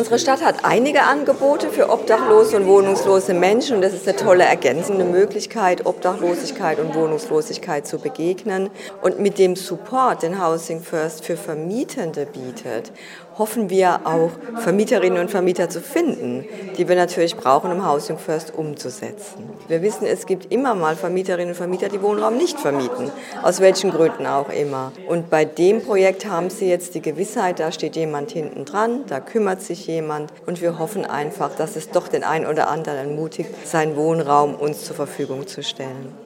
Unsere Stadt hat einige Angebote für obdachlose und wohnungslose Menschen und das ist eine tolle ergänzende Möglichkeit, Obdachlosigkeit und Wohnungslosigkeit zu begegnen. Und mit dem Support, den Housing First für Vermietende bietet, hoffen wir auch Vermieterinnen und Vermieter zu finden, die wir natürlich brauchen, um Housing First umzusetzen. Wir wissen, es gibt immer mal Vermieterinnen und Vermieter, die Wohnraum nicht vermieten, aus welchen Gründen auch immer. Und bei dem Projekt haben Sie jetzt die Gewissheit, da steht jemand hinten dran, da kümmert sich jemand und wir hoffen einfach, dass es doch den einen oder anderen ermutigt, seinen Wohnraum uns zur Verfügung zu stellen.